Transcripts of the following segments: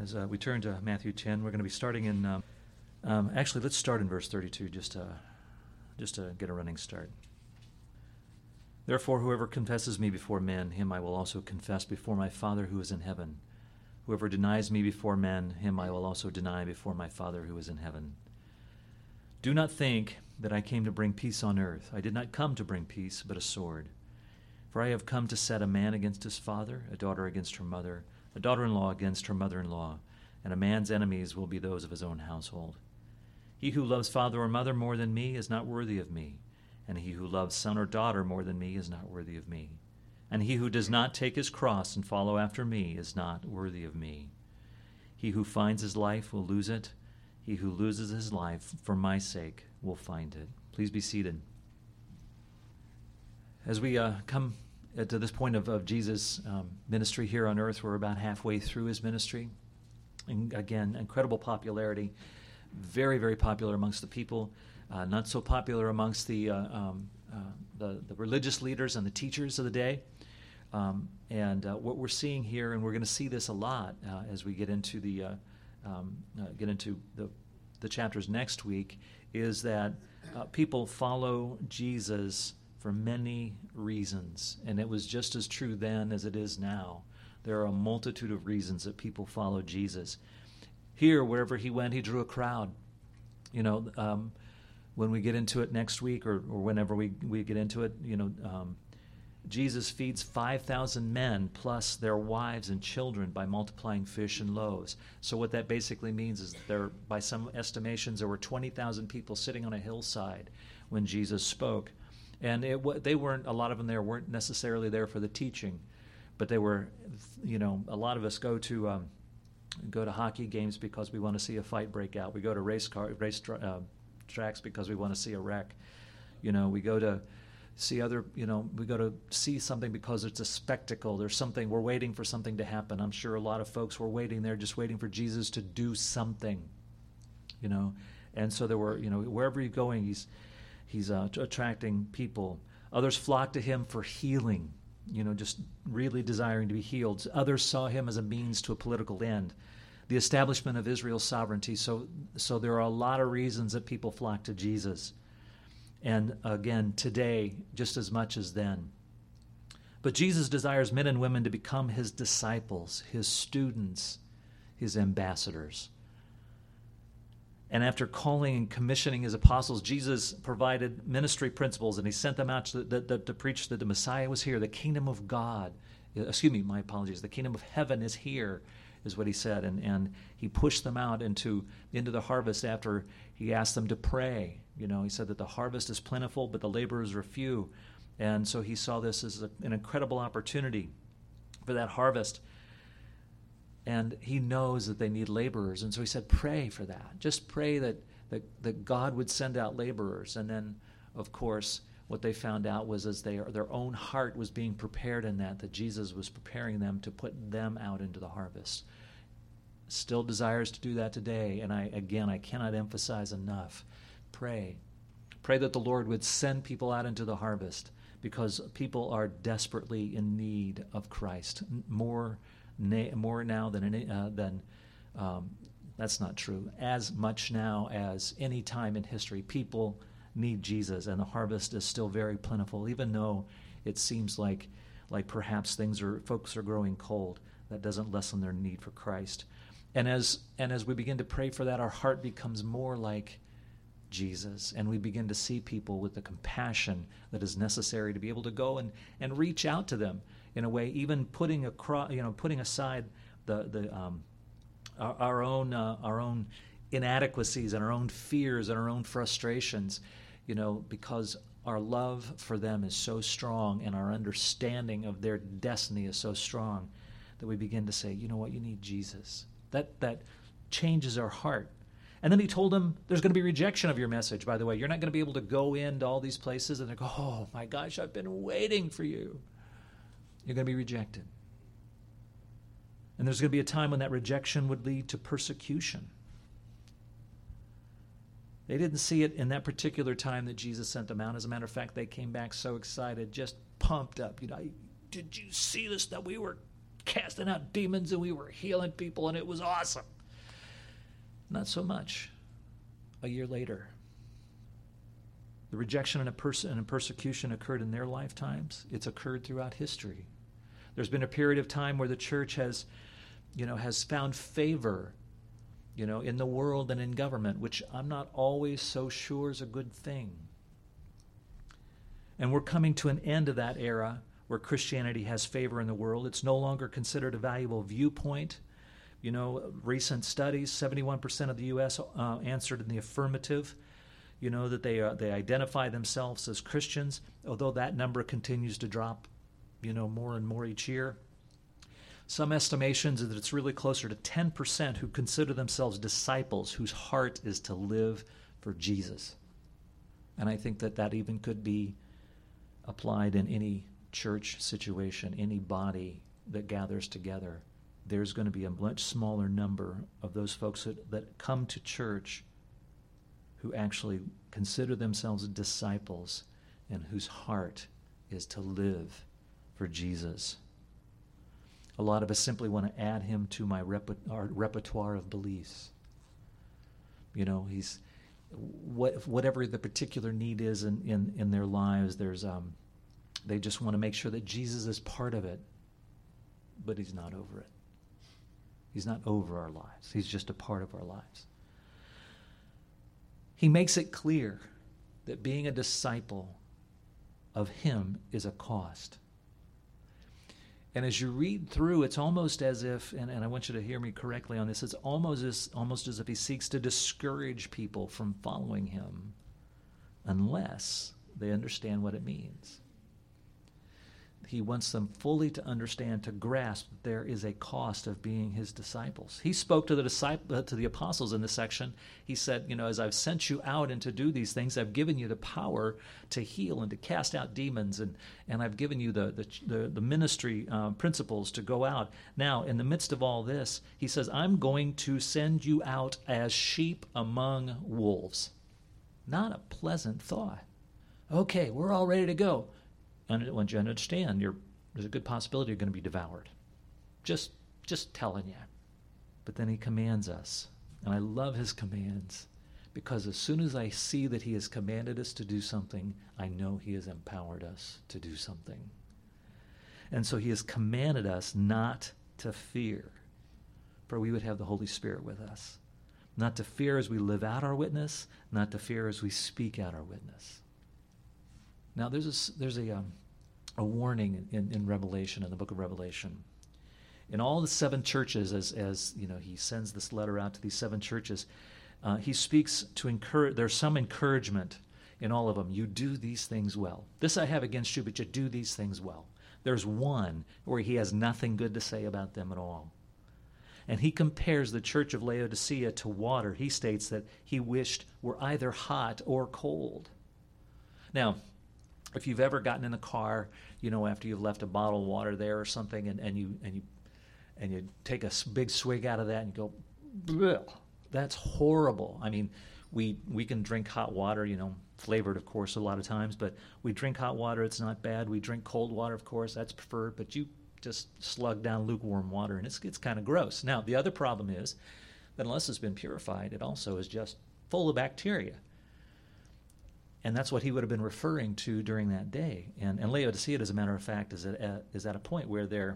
As we turn to Matthew 10, we're going to be starting in, actually, let's start in verse 32 just to get a running start. Therefore, whoever confesses me before men, him I will also confess before my Father who is in heaven. Whoever denies me before men, him I will also deny before my Father who is in heaven. Do not think that I came to bring peace on earth. I did not come to bring peace, but a sword. For I have come to set a man against his father, a daughter against her mother, a daughter-in-law against her mother-in-law, and a man's enemies will be those of his own household. He who loves father or mother more than me is not worthy of me, and he who loves son or daughter more than me is not worthy of me. And he who does not take his cross and follow after me is not worthy of me. He who finds his life will lose it. He who loses his life for my sake will find it. Please be seated. As we come to this point of Jesus' ministry here on earth, we're about halfway through his ministry. And again, incredible popularity, very, very popular amongst the people, not so popular amongst the religious leaders and the teachers of the day. What we're seeing here, and we're going to see this a lot as we get into the chapters next week, is that people follow Jesus for many reasons, and it was just as true then as it is now. There are a multitude of reasons that people follow Jesus. Here, wherever he went, he drew a crowd. When we get into it next week, or whenever we get into it, Jesus feeds 5,000 men plus their wives and children by multiplying fish and loaves. So what that basically means is that by some estimations, there were 20,000 people sitting on a hillside when Jesus spoke. And they weren't, a lot of them there weren't necessarily there for the teaching, but they were, a lot of us go to hockey games because we want to see a fight break out. We go to race tracks because we want to see a wreck. We go to see we go to see something because it's a spectacle. There's something, we're waiting for something to happen. I'm sure a lot of folks were waiting there, just waiting for Jesus to do something, And so there were, wherever he's going, he's attracting people. Others flocked to him for healing, just really desiring to be healed. Others saw him as a means to a political end, the establishment of Israel's sovereignty. So there are a lot of reasons that people flock to Jesus. And again, today, just as much as then. But Jesus desires men and women to become his disciples, his students, his ambassadors. And after calling and commissioning his apostles, Jesus provided ministry principles, and he sent them out to preach that the Messiah was here, the kingdom of God. The kingdom of heaven is here, is what he said. And he pushed them out into the harvest after he asked them to pray. He said that the harvest is plentiful, but the laborers are few. And so he saw this as an incredible opportunity for that harvest. And he knows that they need laborers. And so he said, pray for that. Just pray that God would send out laborers. And then, of course, what they found out was as their own heart was being prepared in that Jesus was preparing them to put them out into the harvest. Still desires to do that today. And I cannot emphasize enough. Pray. Pray that the Lord would send people out into the harvest, because people are desperately in need of Christ. More now than that's not true. As much now as any time in history, people need Jesus, and the harvest is still very plentiful, even though it seems like perhaps folks are growing cold. That doesn't lessen their need for Christ. And as we begin to pray for that, our heart becomes more like Jesus, and we begin to see people with the compassion that is necessary to be able to go and reach out to them in a way, even putting aside our own inadequacies and our own fears and our own frustrations, because our love for them is so strong and our understanding of their destiny is so strong that we begin to say, you know what, you need Jesus. That changes our heart. And then he told them, there's going to be rejection of your message, by the way. You're not going to be able to go into all these places and they go, oh my gosh, I've been waiting for you. You're going to be rejected. And there's going to be a time when that rejection would lead to persecution. They didn't see it in that particular time that Jesus sent them out. As a matter of fact, they came back so excited, just pumped up. Did you see this, that we were casting out demons and we were healing people and it was awesome. Not so much a year later. The rejection and persecution occurred in their lifetimes. It's occurred throughout history. There's been a period of time where the church has found favor, in the world and in government, which I'm not always so sure is a good thing. And we're coming to an end of that era where Christianity has favor in the world. It's no longer considered a valuable viewpoint. Recent studies, 71% of the U.S. Answered in the affirmative, that they identify themselves as Christians, although that number continues to drop, more and more each year. Some estimations are that it's really closer to 10% who consider themselves disciples whose heart is to live for Jesus. And I think that even could be applied in any church situation, any body that gathers together. There's going to be a much smaller number of those folks that come to church who actually consider themselves disciples and whose heart is to live for Jesus. A lot of us simply want to add him to our repertoire of beliefs. He's whatever the particular need is in their lives. They just want to make sure that Jesus is part of it, but he's not over it. He's not over our lives. He's just a part of our lives. He makes it clear that being a disciple of him is a cost. And as you read through, it's almost as if, and I want you to hear me correctly on this, it's almost as if he seeks to discourage people from following him unless they understand what it means. He wants them fully to understand, to grasp that there is a cost of being his disciples. He spoke to the apostles in this section. He said, as I've sent you out and to do these things, I've given you the power to heal and to cast out demons, and I've given you the ministry principles to go out. Now, in the midst of all this, he says, I'm going to send you out as sheep among wolves. Not a pleasant thought. Okay, we're all ready to go. And once you understand, there's a good possibility you're going to be devoured. Just telling you. But then he commands us. And I love his commands, because as soon as I see that he has commanded us to do something, I know he has empowered us to do something. And so he has commanded us not to fear, for we would have the Holy Spirit with us. Not to fear as we live out our witness, not to fear as we speak out our witness. Now, there's a warning in Revelation, in the book of Revelation. In all the 7 churches, as he sends this letter out to these 7 churches, he speaks to encourage. There's some encouragement in all of them. You do these things well. This I have against you, but you do these things well. There's one where he has nothing good to say about them at all. And he compares the church of Laodicea to water. He states that he wished were either hot or cold. Now, if you've ever gotten in a car, after you've left a bottle of water there or something, and you take a big swig out of that and you go, bleh, that's horrible. I mean, we can drink hot water, flavored, of course, a lot of times, but we drink hot water, it's not bad. We drink cold water, of course, that's preferred, but you just slug down lukewarm water, and it's kind of gross. Now, the other problem is that unless it's been purified, it also is just full of bacteria. And that's what he would have been referring to during that day. And Laodicea, as a matter of fact, is at a point where the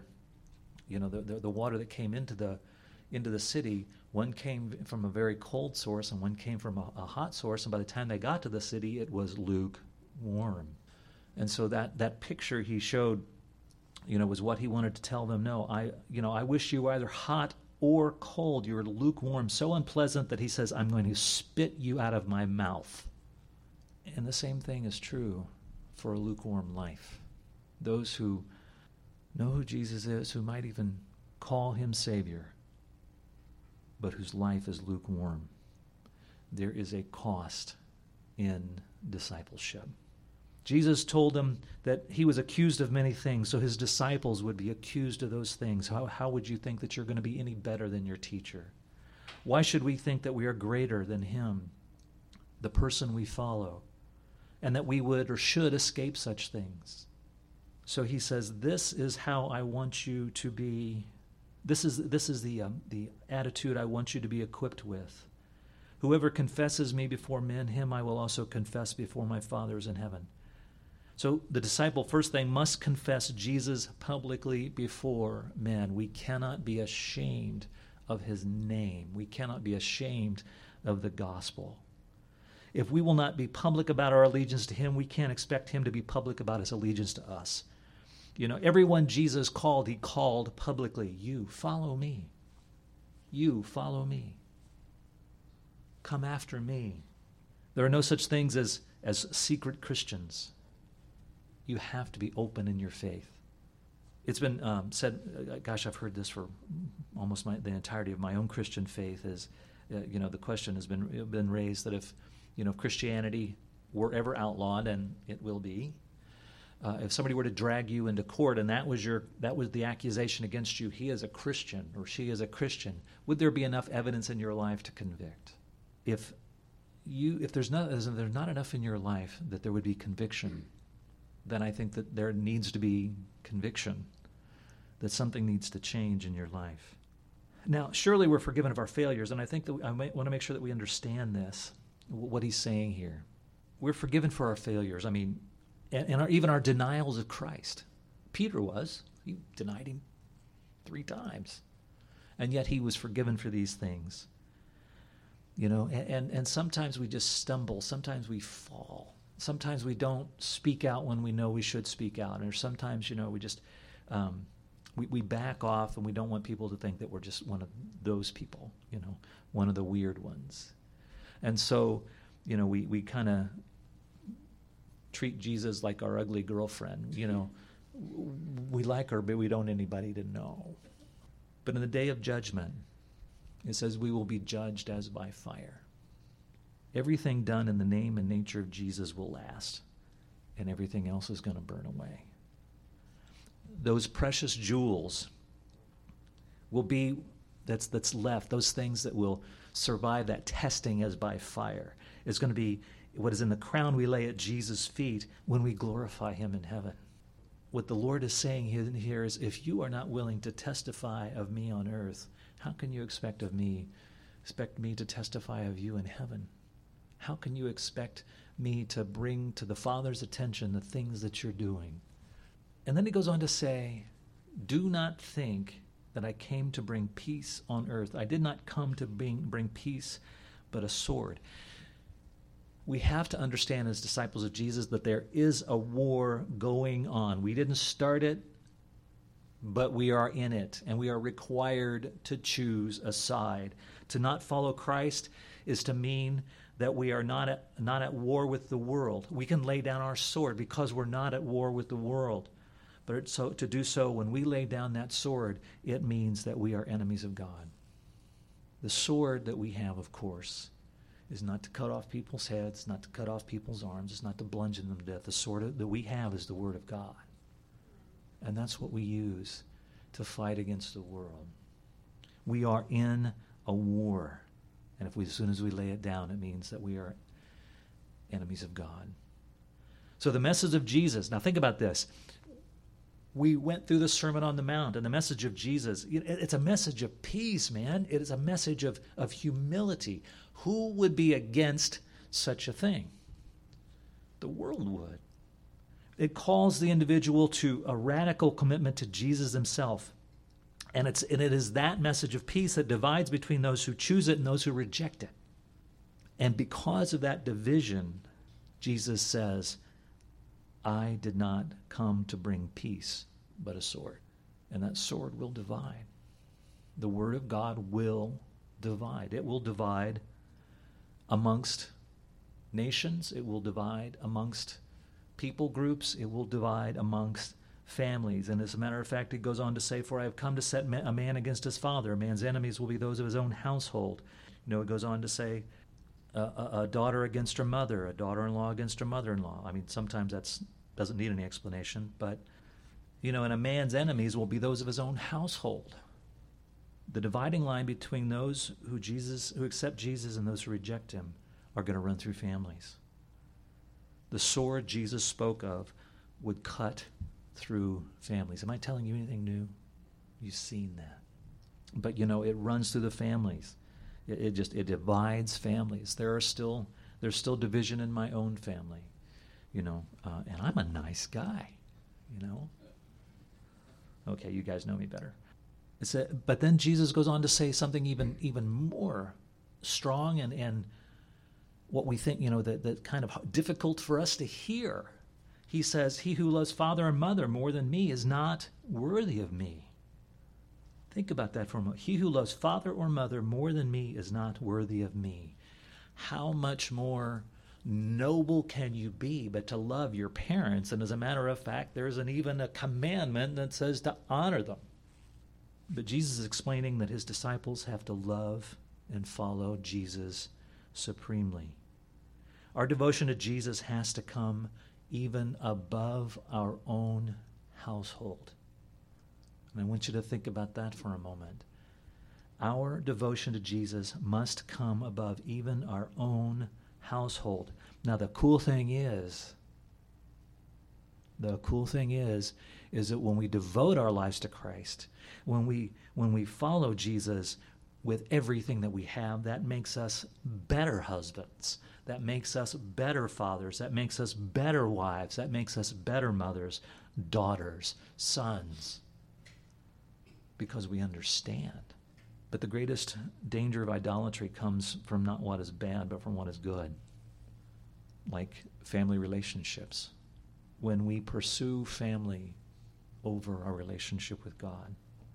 water that came into the city, one came from a very cold source and one came from a hot source. And by the time they got to the city, it was lukewarm. And so that picture he showed, was what he wanted to tell them. No, I wish you were either hot or cold. You were lukewarm, so unpleasant that he says, I'm going to spit you out of my mouth. And the same thing is true for a lukewarm life. Those who know who Jesus is, who might even call him Savior, but whose life is lukewarm. There is a cost in discipleship. Jesus told them that he was accused of many things, so his disciples would be accused of those things. How would you think that you're going to be any better than your teacher? Why should we think that we are greater than him, the person we follow? And that we would or should escape such things. So he says, this is how I want you to be. This is the attitude I want you to be equipped with. Whoever confesses me before men, him I will also confess before my Father in heaven. So the disciple, first thing, must confess Jesus publicly before men. We cannot be ashamed of his name. We cannot be ashamed of the gospel. If we will not be public about our allegiance to him, we can't expect him to be public about his allegiance to us. You know, everyone Jesus called, he called publicly. You, follow me. You, follow me. Come after me. There are no such things as secret Christians. You have to be open in your faith. It's been said, gosh, I've heard this for almost the entirety of my own Christian faith, is, the question has been raised that if Christianity were ever outlawed, and it will be, if somebody were to drag you into court and that was the accusation against you, he is a Christian or she is a Christian, would there be enough evidence in your life to convict? If there's not enough in your life that there would be conviction, then I think that there needs to be conviction, that something needs to change in your life. Now, surely we're forgiven of our failures, and I think that I might want to make sure that we understand this, what he's saying here. We're forgiven for our failures. I mean, and even our denials of Christ. Peter was. He denied him 3 times. And yet he was forgiven for these things. And sometimes we just stumble. Sometimes we fall. Sometimes we don't speak out when we know we should speak out. Or sometimes, we just, we back off, and we don't want people to think that we're just one of those people, one of the weird ones. And so, we kind of treat Jesus like our ugly girlfriend. We like her, but we don't want anybody to know. But in the day of judgment, it says we will be judged as by fire. Everything done in the name and nature of Jesus will last, and everything else is going to burn away. Those precious jewels will be that's left, those things that will survive that testing as by fire, is going to be what is in the crown we lay at Jesus' feet when we glorify him in heaven. What the Lord is saying here is, if you are not willing to testify of me on earth, how can you expect me to testify of you in heaven? How can you expect me to bring to the Father's attention the things that you're doing? And then he goes on to say, do not think that I came to bring peace on earth. I did not come to bring peace, but a sword. We have to understand as disciples of Jesus that there is a war going on. We didn't start it, but we are in it, and we are required to choose a side. To not follow Christ is to mean that we are not at war with the world. We can lay down our sword because we're not at war with the world. But to do so, when we lay down that sword, it means that we are enemies of God. The sword that we have, of course, is not to cut off people's heads, not to cut off people's arms, it's not to bludgeon them to death. The sword that we have is the Word of God. And that's what we use to fight against the world. We are in a war. And as soon as we lay it down, it means that we are enemies of God. So the message of Jesus, now think about this. We went through the Sermon on the Mount, and the message of Jesus, it's a message of peace, man. It is a message of humility. Who would be against such a thing? The world would. It calls the individual to a radical commitment to Jesus himself. And it is that message of peace that divides between those who choose it and those who reject it. And because of that division, Jesus says, I did not come to bring peace, but a sword. And that sword will divide. The Word of God will divide. It will divide amongst nations. It will divide amongst people groups. It will divide amongst families. And as a matter of fact, it goes on to say, for I have come to set a man against his father. A man's enemies will be those of his own household. It goes on to say, a daughter against her mother, a daughter-in-law against her mother-in-law. I mean, sometimes that doesn't need any explanation, but, and a man's enemies will be those of his own household. The dividing line between those who accept Jesus and those who reject him are going to run through families. The sword Jesus spoke of would cut through families. Am I telling you anything new? You've seen that. But, it runs through the families. It divides families. There's still division in my own family, and I'm a nice guy, Okay, you guys know me better. But then Jesus goes on to say something even more strong and what we think, that kind of difficult for us to hear. He says, "He who loves father and mother more than me is not worthy of me." Think about that for a moment. He who loves father or mother more than me is not worthy of me. How much more noble can you be but to love your parents? And as a matter of fact, there's even a commandment that says to honor them. But Jesus is explaining that his disciples have to love and follow Jesus supremely. Our devotion to Jesus has to come even above our own household. And I want you to think about that for a moment. Our devotion to Jesus must come above even our own household. Now, the cool thing is that when we devote our lives to Christ, when we follow Jesus with everything that we have, that makes us better husbands. That makes us better fathers. That makes us better wives. That makes us better mothers, daughters, sons, because we understand. But the greatest danger of idolatry comes from not what is bad, but from what is good, like family relationships. When we pursue family over our relationship with God.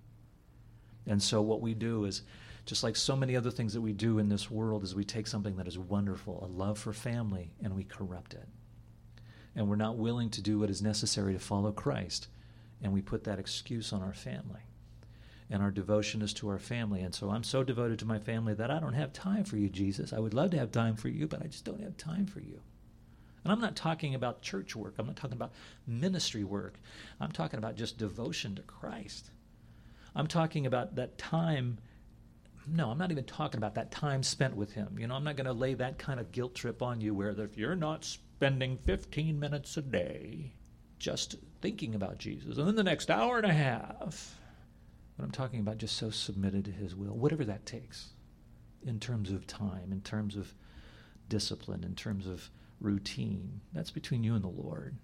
And so what we do is, just like so many other things that we do in this world, is we take something that is wonderful, a love for family, and we corrupt it. And we're not willing to do what is necessary to follow Christ, and we put that excuse on our family. And our devotion is to our family. And so I'm so devoted to my family that I don't have time for you, Jesus. I would love to have time for you, but I just don't have time for you. And I'm not talking about church work. I'm not talking about ministry work. I'm talking about just devotion to Christ. I'm talking about that time. No, I'm not even talking about that time spent with him. I'm not going to lay that kind of guilt trip on you where if you're not spending 15 minutes a day just thinking about Jesus, and then the next hour and a half. But I'm talking about just so submitted to his will, whatever that takes, in terms of time, in terms of discipline, in terms of routine. That's between you and the Lord.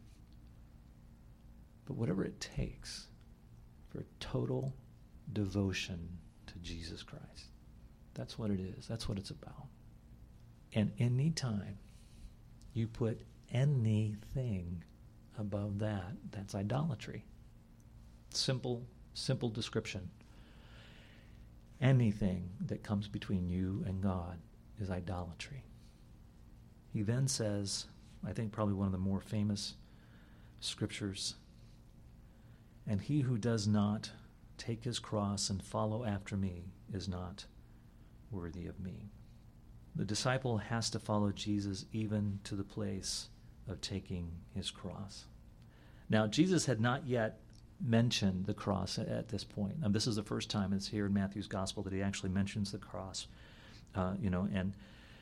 But whatever it takes for total devotion to Jesus Christ. That's what it is. That's what it's about. And any time you put anything above that, that's idolatry. Simple description. Anything that comes between you and God is idolatry. He then says, I think probably one of the more famous scriptures, "And he who does not take his cross and follow after me is not worthy of me." The disciple has to follow Jesus even to the place of taking his cross. Now, Jesus had not yet mentioned the cross at this point. And this is the first time it's here in Matthew's gospel that he actually mentions the cross, and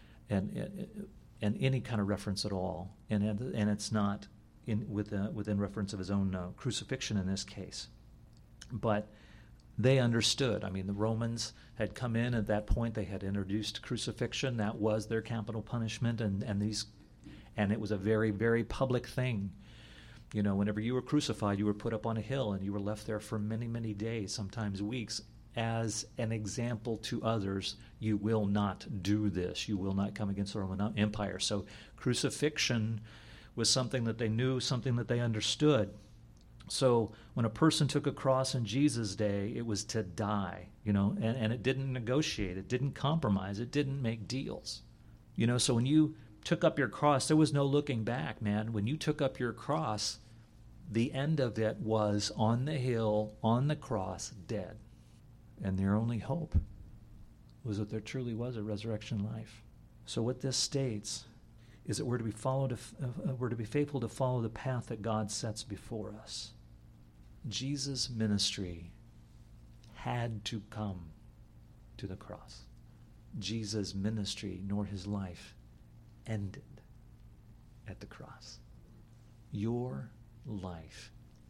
any kind of reference at all. And it's not within reference of his own crucifixion in this case. But they understood. I mean, the Romans had come in at that point. They had introduced crucifixion. That was their capital punishment, and it was a very, very public thing. Whenever you were crucified, you were put up on a hill, and you were left there for many, many days, sometimes weeks, as an example to others. You will not do this. You will not come against the Roman Empire. So crucifixion was something that they knew, something that they understood. So when a person took a cross in Jesus' day, it was to die, and it didn't negotiate, it didn't compromise, it didn't make deals. So when you took up your cross, there was no looking back, man. When you took up your cross, the end of it was on the hill, on the cross, dead. And their only hope was that there truly was a resurrection life. So what this states is that we're to be faithful to follow the path that God sets before us. Jesus' ministry had to come to the cross. Jesus' ministry, nor his life, ended at the cross. Your life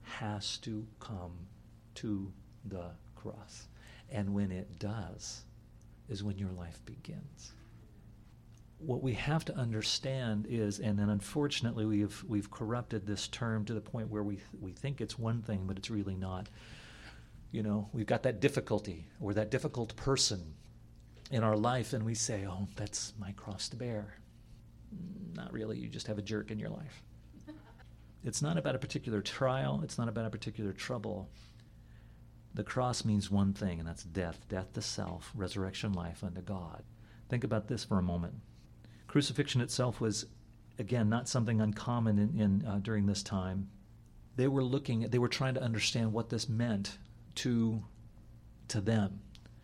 has to come to the cross. And when it does, is when your life begins. What we have to understand is, and then unfortunately we've corrupted this term to the point where we think it's one thing, but it's really not. You know, we've got that difficulty or that difficult person in our life, and we say, oh, that's my cross to bear. Not really. You just have a jerk in your life. It's not about a particular trial. It's not about a particular trouble. The cross means one thing, and that's death. Death to self, resurrection life unto God. Think about this for a moment. Crucifixion itself was, again, not something uncommon in during this time. They were trying to understand what this meant to them.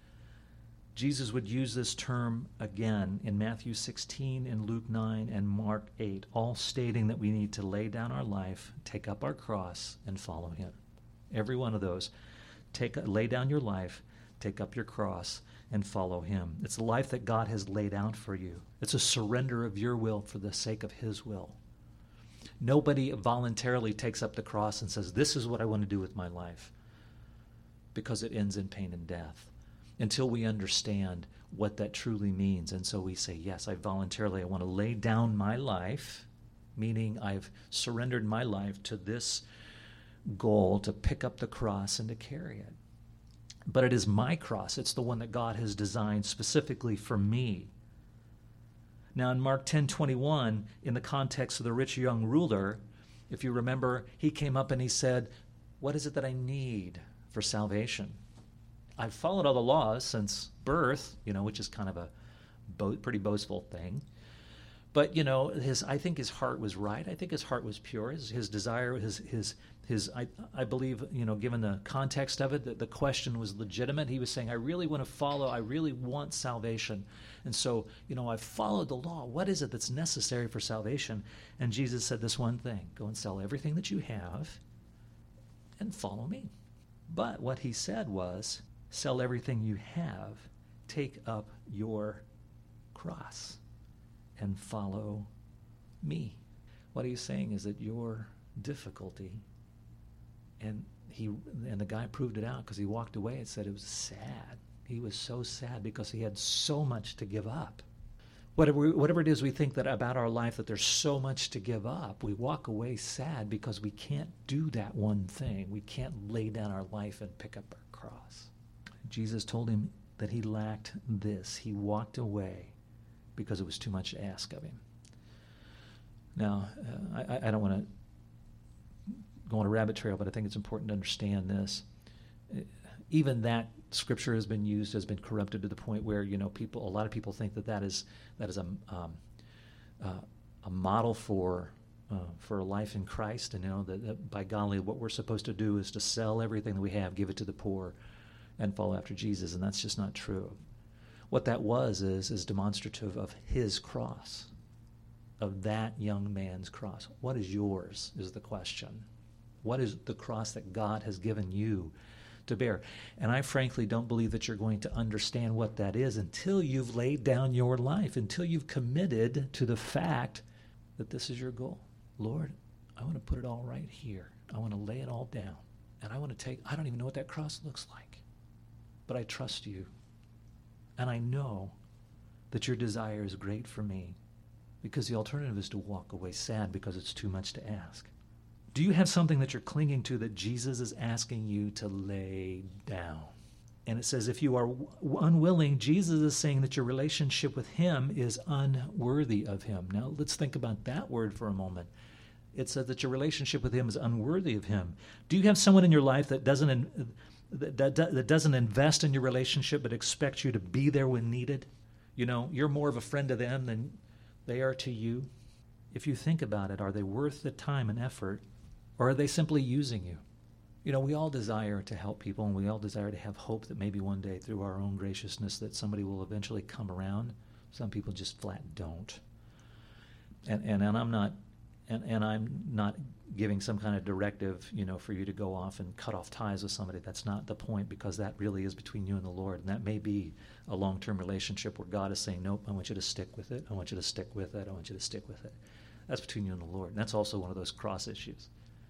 Jesus would use this term again in Matthew 16, in Luke 9, and Mark 8, all stating that we need to lay down our life, take up our cross, and follow him. Every one of those. Lay down your life, take up your cross, and follow him. It's the life that God has laid out for you. It's a surrender of your will for the sake of his will. Nobody voluntarily takes up the cross and says, this is what I want to do with my life, because it ends in pain and death, until we understand what that truly means. And so we say, yes, I want to lay down my life, meaning I've surrendered my life to this goal to pick up the cross and to carry it. But it is my cross. It's the one that God has designed specifically for me. Now in Mark 10:21, in the context of the rich young ruler, if you remember, he came up and he said, what is it that I need for salvation? I've followed all the laws since birth, which is kind of a pretty boastful thing. But, I think his heart was right. I think his heart was pure. His desire, I believe, given the context of it, the question was legitimate. He was saying, I really want to follow. I really want salvation. And so, I've followed the law. What is it that's necessary for salvation? And Jesus said this one thing: go and sell everything that you have and follow me. But what he said was, sell everything you have, take up your cross, and follow me. What he's saying is that your difficulty, and the guy proved it out because he walked away and said it was sad. He was so sad because he had so much to give up. Whatever it is we think that about our life, that there's so much to give up, we walk away sad because we can't do that one thing. We can't lay down our life and pick up our cross. Jesus told him that he lacked this. He walked away because it was too much to ask of him. Now, I don't want to go on a rabbit trail, but I think it's important to understand this. Even that scripture has been corrupted to the point where a lot of people think that is a model for a life in Christ, and that by golly, what we're supposed to do is to sell everything that we have, give it to the poor, and follow after Jesus, and that's just not true. What that is demonstrative of his cross, of that young man's cross. What is yours is the question. What is the cross that God has given you to bear? And I frankly don't believe that you're going to understand what that is until you've laid down your life, until you've committed to the fact that this is your goal. Lord, I want to put it all right here. I want to lay it all down. And I don't even know what that cross looks like, but I trust you. And I know that your desire is great for me, because the alternative is to walk away sad because it's too much to ask. Do you have something that you're clinging to that Jesus is asking you to lay down? And it says if you are unwilling, Jesus is saying that your relationship with him is unworthy of him. Now let's think about that word for a moment. It says that your relationship with him is unworthy of him. Do you have someone in your life that doesn't invest in your relationship but expects you to be there when needed? You're more of a friend to them than they are to you. If you think about it, are they worth the time and effort, or are they simply using you? We all desire to help people, and we all desire to have hope that maybe one day through our own graciousness that somebody will eventually come around. Some people just flat don't. And I'm not giving some kind of directive, for you to go off and cut off ties with somebody. That's not the point, because that really is between you and the Lord. And that may be a long-term relationship where God is saying, nope, I want you to stick with it. I want you to stick with it. I want you to stick with it. That's between you and the Lord. And that's also one of those cross issues.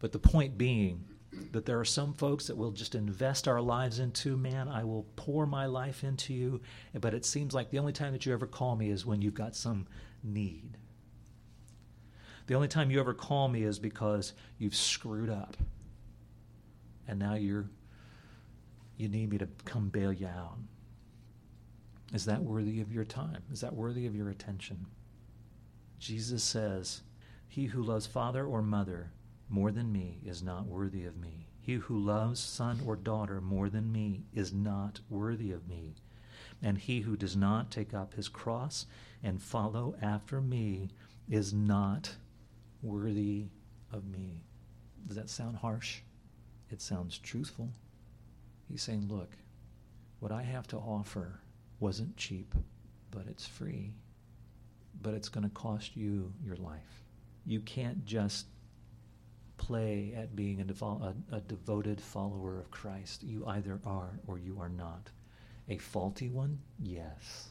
But the point being that there are some folks that will just invest our lives into, man, I will pour my life into you, but it seems like the only time that you ever call me is when you've got some need. The only time you ever call me is because you've screwed up. And now you need me to come bail you out. Is that worthy of your time? Is that worthy of your attention? Jesus says, he who loves father or mother more than me is not worthy of me. He who loves son or daughter more than me is not worthy of me. And he who does not take up his cross and follow after me is not worthy of me. Does that sound harsh? It sounds truthful. He's saying, look, what I have to offer wasn't cheap, but it's free. But it's going to cost you your life. You can't just play at being a devoted follower of Christ. You either are or you are not. A faulty one? Yes.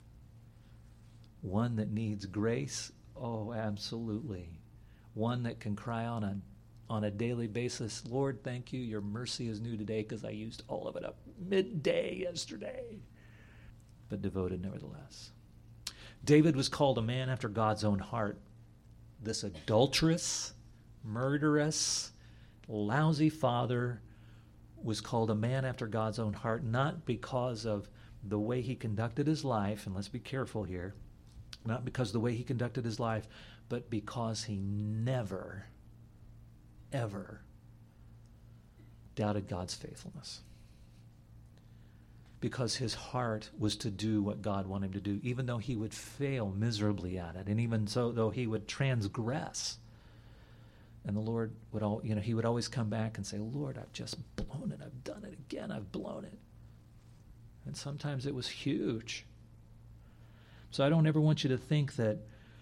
One that needs grace? Oh, absolutely. One that can cry on a daily basis, Lord, thank you, your mercy is new today because I used all of it up midday yesterday. But devoted nevertheless. David was called a man after God's own heart. This adulterous, murderous, lousy father was called a man after God's own heart, not because of the way he conducted his life, and let's be careful here, not because of the way he conducted his life, but because he never, ever doubted God's faithfulness. Because his heart was to do what God wanted him to do, even though he would fail miserably at it, and even so, though he would transgress. And the Lord would he would always come back and say, Lord, I've just blown it. I've done it again. I've blown it. And sometimes it was huge. So I don't ever want you to think that,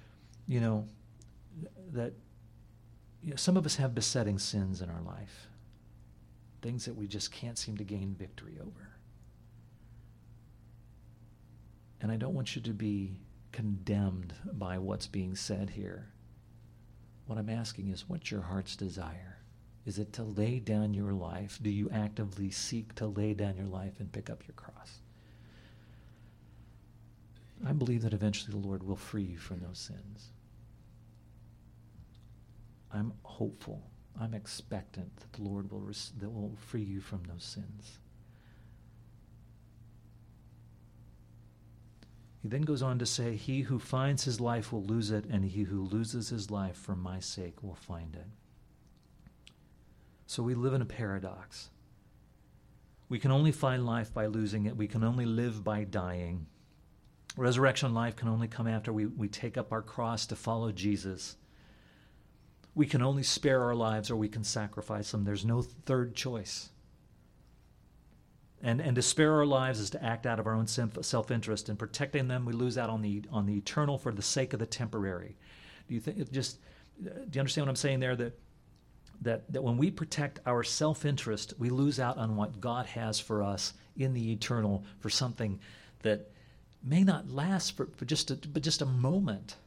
some of us have besetting sins in our life, things that we just can't seem to gain victory over. And I don't want you to be condemned by what's being said here. What I'm asking is, what's your heart's desire? Is it to lay down your life? Do you actively seek to lay down your life and pick up your cross? I believe that eventually the Lord will free you from those sins. I'm hopeful. I'm expectant that the Lord will free you from those sins. He then goes on to say, he who finds his life will lose it, and he who loses his life for my sake will find it. So we live in a paradox. We can only find life by losing it. We can only live by dying. Resurrection life can only come after we take up our cross to follow Jesus. We can only spare our lives or we can sacrifice them. There's no third choice. And to spare our lives is to act out of our own self-interest. In protecting them, we lose out on the eternal for the sake of the temporary. Do you understand what I'm saying there? That when we protect our self-interest, we lose out on what God has for us in the eternal, for something that may not last but just a moment.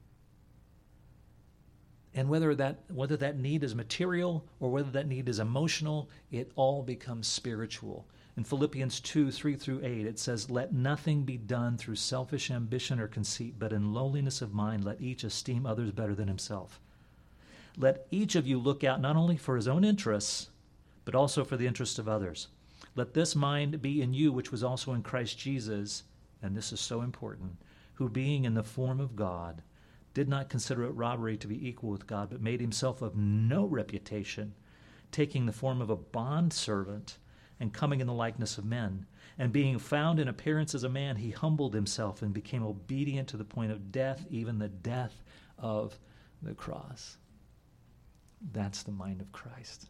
And whether that need is material or whether that need is emotional, it all becomes spiritual. In Philippians 2:3-8, it says, let nothing be done through selfish ambition or conceit, but in lowliness of mind let each esteem others better than himself. Let each of you look out not only for his own interests, but also for the interests of others. Let this mind be in you, which was also in Christ Jesus, and this is so important, who being in the form of God, did not consider it robbery to be equal with God, but made himself of no reputation, taking the form of a bondservant, and coming in the likeness of men. And being found in appearance as a man, he humbled himself and became obedient to the point of death, even the death of the cross. That's the mind of Christ.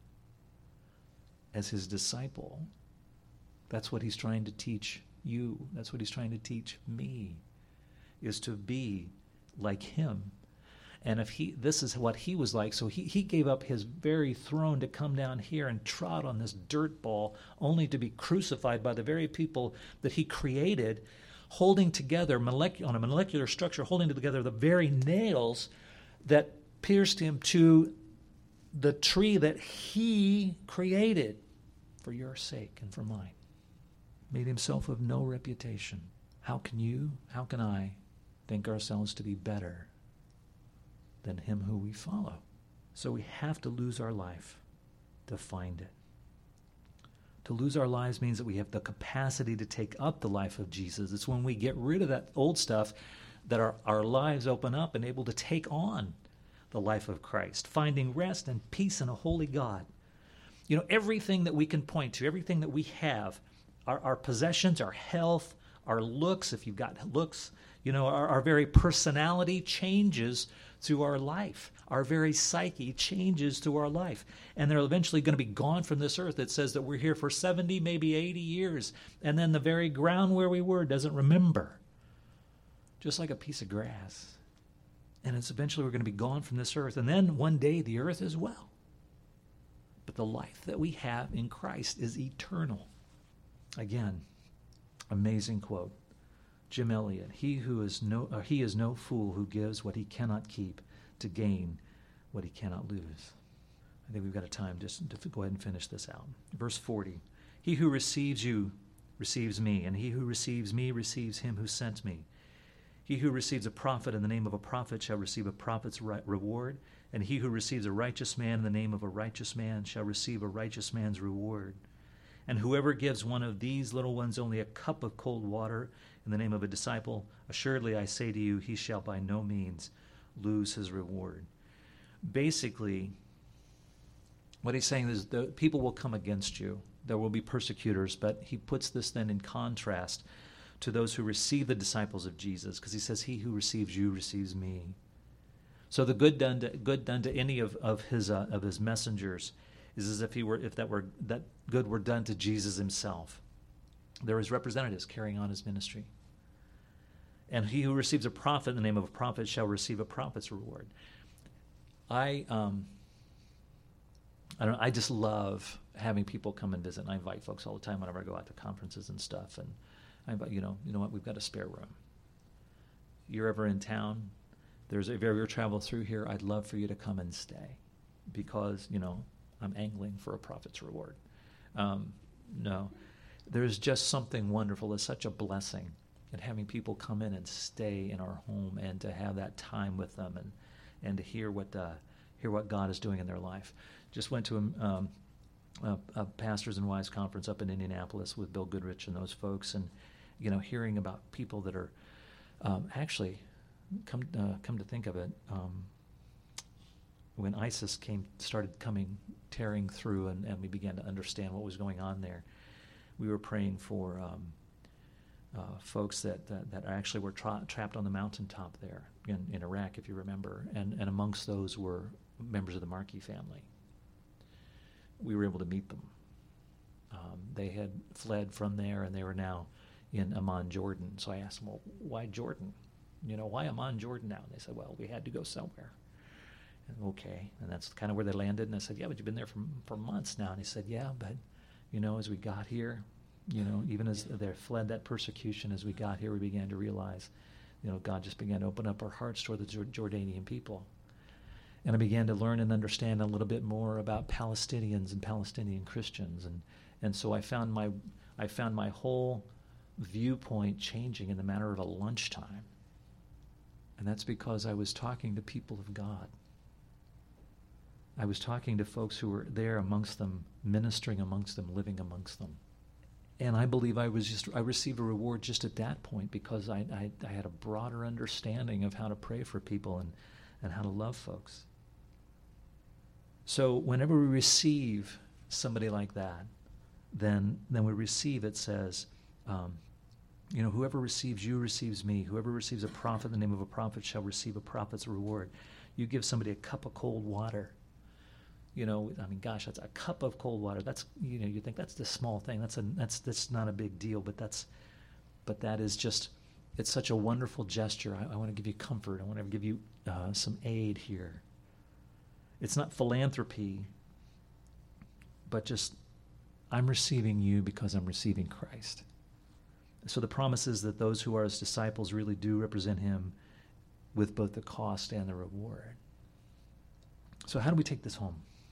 As his disciple, that's what he's trying to teach you. That's what he's trying to teach me, is to be like him. And this is what he was like, so he gave up his very throne to come down here and trot on this dirt ball, only to be crucified by the very people that he created, holding together on a molecular structure, holding together the very nails that pierced him to the tree that he created for your sake and for mine. Made himself of no reputation. How can I think ourselves to be better than him who we follow? So we have to lose our life to find it. To lose our lives means that we have the capacity to take up the life of Jesus. It's when we get rid of that old stuff that our lives open up and able to take on the life of Christ, finding rest and peace in a holy God. You know, everything that we can point to, everything that we have, our possessions, our health, our looks, if you've got looks, you know, our very personality changes through our life. Our very psyche changes through our life. And they're eventually going to be gone from this earth. It says that we're here for 70, maybe 80 years. And then the very ground where we were doesn't remember. Just like a piece of grass. And it's eventually we're going to be gone from this earth. And then one day the earth as well. But the life that we have in Christ is eternal. Again, amazing quote. Jim Elliot, he is no fool who gives what he cannot keep to gain what he cannot lose. I think we've got a time just to go ahead and finish this out. Verse 40, he who receives you receives me, and he who receives me receives him who sent me. He who receives a prophet in the name of a prophet shall receive a prophet's reward, and he who receives a righteous man in the name of a righteous man shall receive a righteous man's reward. And whoever gives one of these little ones only a cup of cold water in the name of a disciple, assuredly I say to you, he shall by no means lose his reward. Basically, what he's saying is the people will come against you. There will be persecutors, but he puts this then in contrast to those who receive the disciples of Jesus, because he says, he who receives you receives me. So the good done to any of his messengers is as if that good were done to Jesus himself. They're his representatives carrying on his ministry. And he who receives a prophet in the name of a prophet shall receive a prophet's reward. I just love having people come and visit. And I invite folks all the time whenever I go out to conferences and stuff. And I invite, you know what, we've got a spare room. You're ever in town, if you ever travel through here, I'd love for you to come and stay, because, I'm angling for a prophet's reward. No, there's just something wonderful. It's such a blessing in having people come in and stay in our home and to have that time with them and to hear what God is doing in their life. Just went to a Pastors and Wives conference up in Indianapolis with Bill Goodrich and those folks, and hearing about people that are actually come to think of it. When ISIS started tearing through, and we began to understand what was going on there, we were praying for folks that actually were trapped on the mountaintop there in Iraq, if you remember, and amongst those were members of the Markey family. We were able to meet them. They had fled from there, and they were now in Amman, Jordan. So I asked them, well, why Jordan? Why Amman, Jordan now? And they said, well, we had to go somewhere. Okay, and that's kind of where they landed. And I said, yeah, but you've been there for months now. And he said, yeah, but, as we got here, even as they fled that persecution, as we got here, we began to realize, God just began to open up our hearts toward the Jordanian people. And I began to learn and understand a little bit more about Palestinians and Palestinian Christians. And so I found my whole viewpoint changing in the matter of a lunchtime. And that's because I was talking to people of God. I was talking to folks who were there amongst them, ministering amongst them, living amongst them. And I believe I received a reward just at that point, because I had a broader understanding of how to pray for people and how to love folks. So whenever we receive somebody like that, then we receive, it says, whoever receives you receives me. Whoever receives a prophet in the name of a prophet shall receive a prophet's reward. You give somebody a cup of cold water. That's a cup of cold water. That's, you think that's this small thing. That's not a big deal, but that is just, it's such a wonderful gesture. I want to give you comfort. I want to give you some aid here. It's not philanthropy, but just, I'm receiving you because I'm receiving Christ. So the promise is that those who are his disciples really do represent him with both the cost and the reward. So how do we take this home?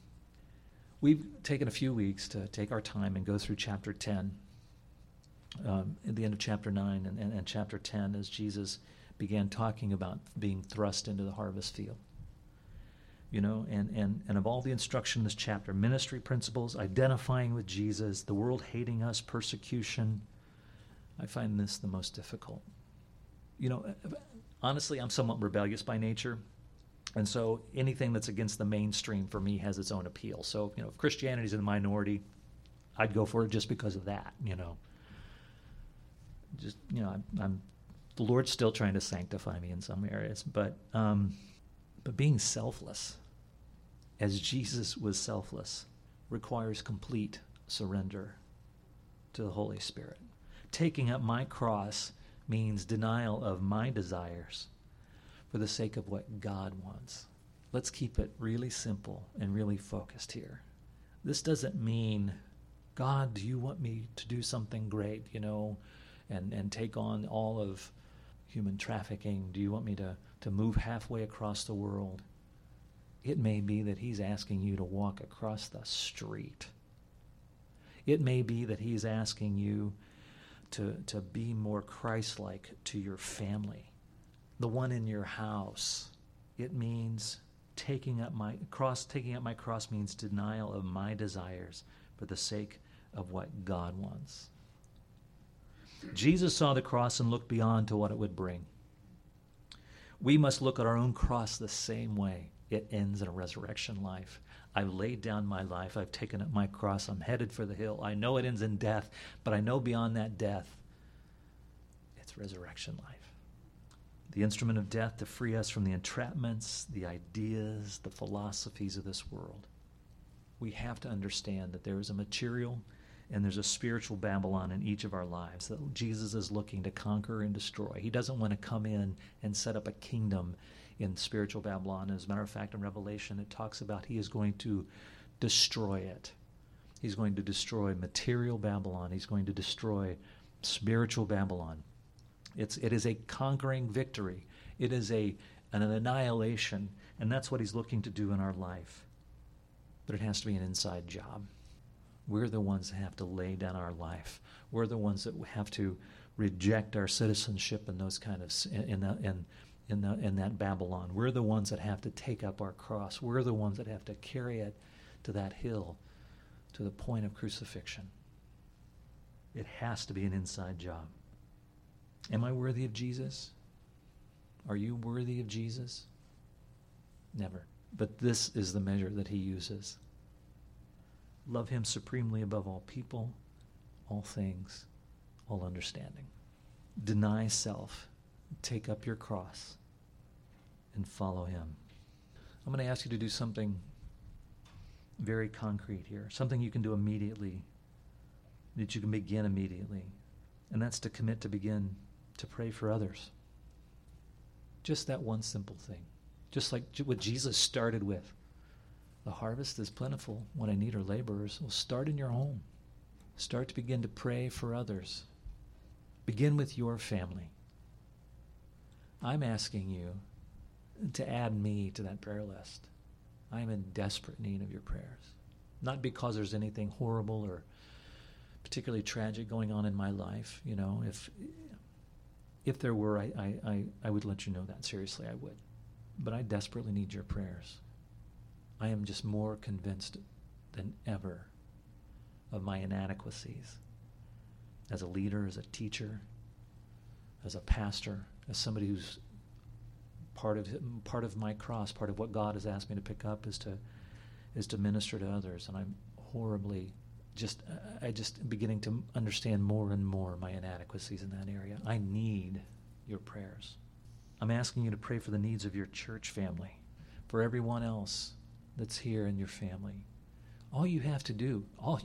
We've taken a few weeks to take our time and go through chapter 10, at the end of chapter 9 and chapter 10, as Jesus began talking about being thrust into the harvest field. You know, and of all the instruction in this chapter, ministry principles, identifying with Jesus, the world hating us, persecution, I find this the most difficult. You know, honestly, I'm somewhat rebellious by nature. And so anything that's against the mainstream for me has its own appeal. So, you know, if Christianity's in the minority, I'd go for it just because of that, you know. Just, you know, I'm the Lord's still trying to sanctify me in some areas, but being selfless, as Jesus was selfless, requires complete surrender to the Holy Spirit. Taking up my cross means denial of my desires for the sake of what God wants. Let's keep it really simple and really focused here. This doesn't mean, God, do you want me to do something great, you know, and take on all of human trafficking? Do you want me to move halfway across the world? It may be that he's asking you to walk across the street. It may be that he's asking you to be more Christ-like to your family, the one in your house. It means taking up my cross. Taking up my cross means denial of my desires for the sake of what God wants. Jesus saw the cross and looked beyond to what it would bring. We must look at our own cross the same way. It ends in a resurrection life. I've laid down my life. I've taken up my cross. I'm headed for the hill. I know it ends in death, but I know beyond that death, it's resurrection life. The instrument of death to free us from the entrapments, the ideas, the philosophies of this world. We have to understand that there is a material and there's a spiritual Babylon in each of our lives that Jesus is looking to conquer and destroy. He doesn't want to come in and set up a kingdom in spiritual Babylon. As a matter of fact, in Revelation, it talks about he is going to destroy it. He's going to destroy material Babylon. He's going to destroy spiritual Babylon. It is a conquering victory. It is an annihilation, and that's what he's looking to do in our life. But it has to be an inside job. We're the ones that have to lay down our life. We're the ones that have to reject our citizenship in those kind of in that Babylon. We're the ones that have to take up our cross. We're the ones that have to carry it to that hill, to the point of crucifixion. It has to be an inside job. Am I worthy of Jesus? Are you worthy of Jesus? Never. But this is the measure that he uses. Love him supremely above all people, all things, all understanding. Deny self. Take up your cross and follow him. I'm going to ask you to do something very concrete here, something you can do immediately, that you can begin immediately, and that's to commit to begin to pray for others. Just that one simple thing. Just like what Jesus started with. The harvest is plentiful. What I need are laborers. Well, start in your home. Start to begin to pray for others. Begin with your family. I'm asking you to add me to that prayer list. I'm in desperate need of your prayers. Not because there's anything horrible or particularly tragic going on in my life. You know, if there were, I would let you know that. Seriously, I would. But I desperately need your prayers. I am just more convinced than ever of my inadequacies as a leader, as a teacher, as a pastor, as somebody who's part of my cross, part of what God has asked me to pick up is to minister to others. And I'm horribly I just beginning to understand more and more my inadequacies in that area. I need your prayers. I'm asking you to pray for the needs of your church family, for everyone else that's here in your family. All you have to do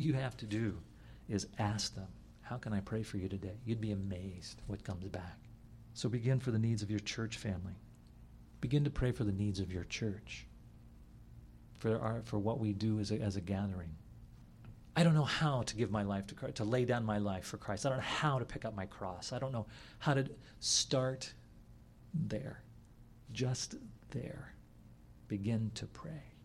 is ask them, how can I pray for you today? You'd be amazed what comes back. So begin for the needs of your church family. Begin to pray for the needs of your church, for what we do as a gathering. I don't know how to give my life to Christ, to lay down my life for Christ. I don't know how to pick up my cross. I don't know how to start there, just there. Begin to pray.